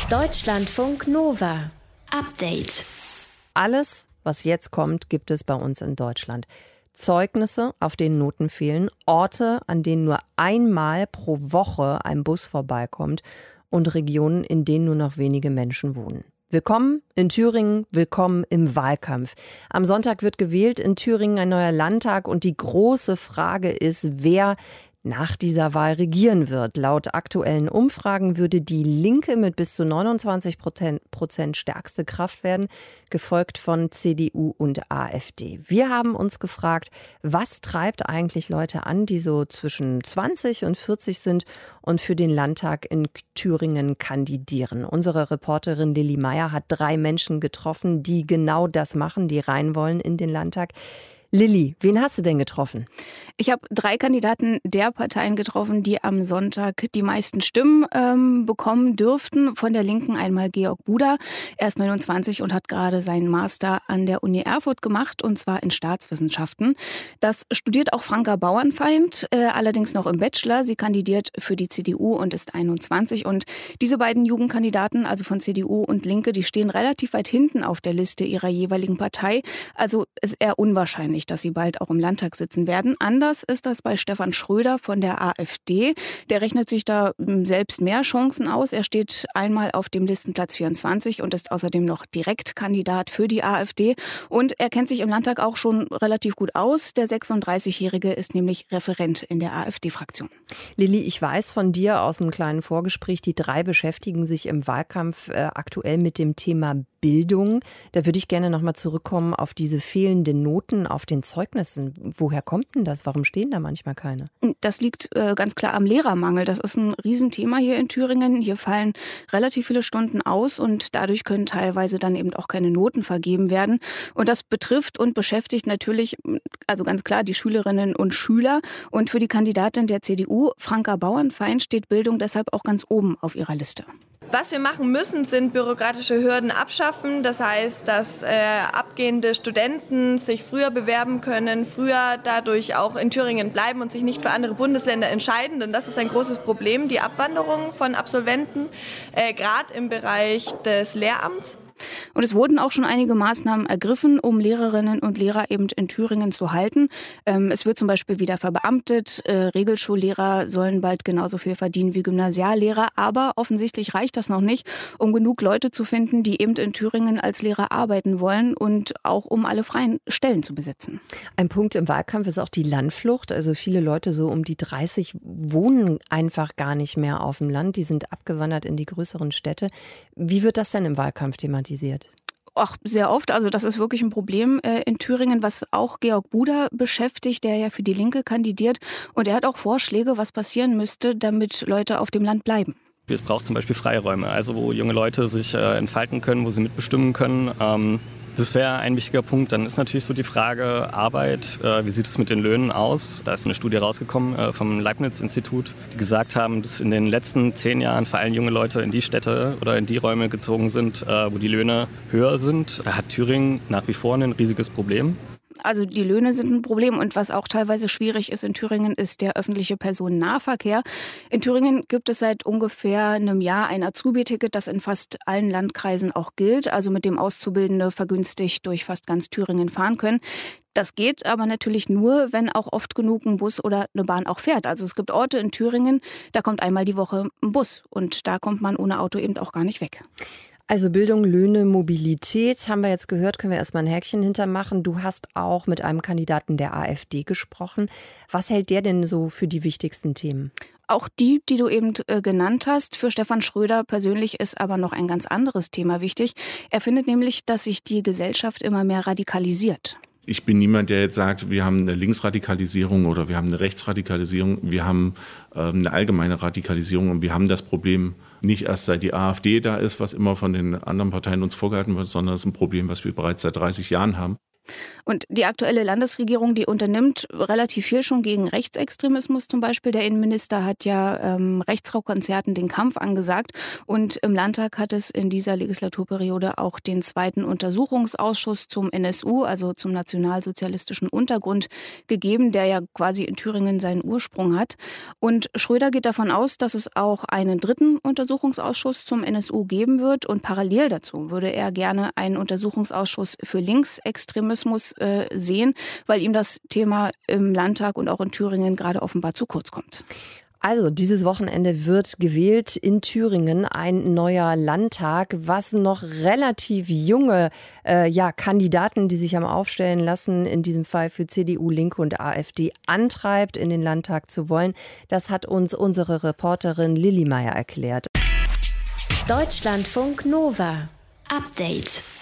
Deutschlandfunk Nova. Update. Alles, was jetzt kommt, gibt es bei uns in Deutschland. Zeugnisse, auf denen Noten fehlen, Orte, an denen nur einmal pro Woche ein Bus vorbeikommt und Regionen, in denen nur noch wenige Menschen wohnen. Willkommen in Thüringen, willkommen im Wahlkampf. Am Sonntag wird gewählt, in Thüringen ein neuer Landtag und die große Frage ist, wer nach dieser Wahl regieren wird. Laut aktuellen Umfragen würde die Linke mit bis zu 29% stärkste Kraft werden, gefolgt von CDU und AfD. Wir haben uns gefragt, was treibt eigentlich Leute an, die so zwischen 20 und 40 sind und für den Landtag in Thüringen kandidieren. Unsere Reporterin Lilly Meyer hat 3 Menschen getroffen, die genau das machen, die rein wollen in den Landtag. Lilly, wen hast du denn getroffen? Ich habe 3 Kandidaten der Parteien getroffen, die am Sonntag die meisten Stimmen bekommen dürften. Von der Linken einmal Georg Buda. Er ist 29 und hat gerade seinen Master an der Uni Erfurt gemacht, und zwar in Staatswissenschaften. Das studiert auch Franka Bauernfeind, allerdings noch im Bachelor. Sie kandidiert für die CDU und ist 21. Und diese beiden Jugendkandidaten, also von CDU und Linke, die stehen relativ weit hinten auf der Liste ihrer jeweiligen Partei. Also ist eher unwahrscheinlich, dass sie bald auch im Landtag sitzen werden. Anders ist das bei Stefan Schröder von der AfD. Der rechnet sich da selbst mehr Chancen aus. Er steht einmal auf dem Listenplatz 24 und ist außerdem noch Direktkandidat für die AfD. Und er kennt sich im Landtag auch schon relativ gut aus. Der 36-Jährige ist nämlich Referent in der AfD-Fraktion. Lilly, ich weiß von dir aus einem kleinen Vorgespräch, die 3 beschäftigen sich im Wahlkampf aktuell mit dem Thema Bildung. Da würde ich gerne nochmal zurückkommen auf diese fehlenden Noten auf den Zeugnissen. Woher kommt denn das? Warum stehen da manchmal keine? Das liegt ganz klar am Lehrermangel. Das ist ein Riesenthema hier in Thüringen. Hier fallen relativ viele Stunden aus und dadurch können teilweise dann eben auch keine Noten vergeben werden. Und das betrifft und beschäftigt natürlich, also ganz klar, die Schülerinnen und Schüler. Und für die Kandidatin der CDU, Franka Bauernfeind, steht Bildung deshalb auch ganz oben auf ihrer Liste. Was wir machen müssen, sind bürokratische Hürden abschaffen. Das heißt, dass abgehende Studenten sich früher bewerben können, früher dadurch auch in Thüringen bleiben und sich nicht für andere Bundesländer entscheiden. Denn das ist ein großes Problem, die Abwanderung von Absolventen, gerade im Bereich des Lehramts. Und es wurden auch schon einige Maßnahmen ergriffen, um Lehrerinnen und Lehrer eben in Thüringen zu halten. Es wird zum Beispiel wieder verbeamtet. Regelschullehrer sollen bald genauso viel verdienen wie Gymnasiallehrer. Aber offensichtlich reicht das noch nicht, um genug Leute zu finden, die eben in Thüringen als Lehrer arbeiten wollen und auch um alle freien Stellen zu besetzen. Ein Punkt im Wahlkampf ist auch die Landflucht. Also viele Leute, so um die 30, wohnen einfach gar nicht mehr auf dem Land. Die sind abgewandert in die größeren Städte. Wie wird das denn im Wahlkampf thematisiert? Ach, sehr oft. Also das ist wirklich ein Problem in Thüringen, was auch Georg Buda beschäftigt, der ja für die Linke kandidiert. Und er hat auch Vorschläge, was passieren müsste, damit Leute auf dem Land bleiben. Es braucht zum Beispiel Freiräume, also wo junge Leute sich entfalten können, wo sie mitbestimmen können. Das wäre ein wichtiger Punkt. Dann ist natürlich so die Frage Arbeit. Wie sieht es mit den Löhnen aus? Da ist eine Studie rausgekommen vom Leibniz-Institut, die gesagt haben, dass in den letzten 10 Jahren vor allem junge Leute in die Städte oder in die Räume gezogen sind, wo die Löhne höher sind. Da hat Thüringen nach wie vor ein riesiges Problem. Also die Löhne sind ein Problem und was auch teilweise schwierig ist in Thüringen, ist der öffentliche Personennahverkehr. In Thüringen gibt es seit ungefähr einem Jahr ein Azubi-Ticket, das in fast allen Landkreisen auch gilt, also mit dem Auszubildende vergünstigt durch fast ganz Thüringen fahren können. Das geht aber natürlich nur, wenn auch oft genug ein Bus oder eine Bahn auch fährt. Also es gibt Orte in Thüringen, da kommt einmal die Woche ein Bus und da kommt man ohne Auto eben auch gar nicht weg. Also Bildung, Löhne, Mobilität, haben wir jetzt gehört, können wir erstmal ein Häkchen hintermachen. Du hast auch mit einem Kandidaten der AfD gesprochen. Was hält der denn so für die wichtigsten Themen? Auch die du eben genannt hast. Für Stefan Schröder persönlich ist aber noch ein ganz anderes Thema wichtig. Er findet nämlich, dass sich die Gesellschaft immer mehr radikalisiert. Ich bin niemand, der jetzt sagt, wir haben eine Linksradikalisierung oder wir haben eine Rechtsradikalisierung. Wir haben eine allgemeine Radikalisierung und wir haben das Problem nicht erst seit die AfD da ist, was immer von den anderen Parteien uns vorgehalten wird, sondern es ist ein Problem, was wir bereits seit 30 Jahren haben. Und die aktuelle Landesregierung, die unternimmt relativ viel schon gegen Rechtsextremismus zum Beispiel. Der Innenminister hat ja Rechtsrockkonzerten den Kampf angesagt. Und im Landtag hat es in dieser Legislaturperiode auch den zweiten Untersuchungsausschuss zum NSU, also zum nationalsozialistischen Untergrund, gegeben, der ja quasi in Thüringen seinen Ursprung hat. Und Schröder geht davon aus, dass es auch einen dritten Untersuchungsausschuss zum NSU geben wird. Und parallel dazu würde er gerne einen Untersuchungsausschuss für Linksextremismus sehen, weil ihm das Thema im Landtag und auch in Thüringen gerade offenbar zu kurz kommt. Also dieses Wochenende wird gewählt in Thüringen ein neuer Landtag, was noch relativ junge Kandidaten, die sich haben aufstellen lassen, in diesem Fall für CDU, Linke und AfD, antreibt, in den Landtag zu wollen. Das hat uns unsere Reporterin Lilly Meyer erklärt. Deutschlandfunk Nova. Update.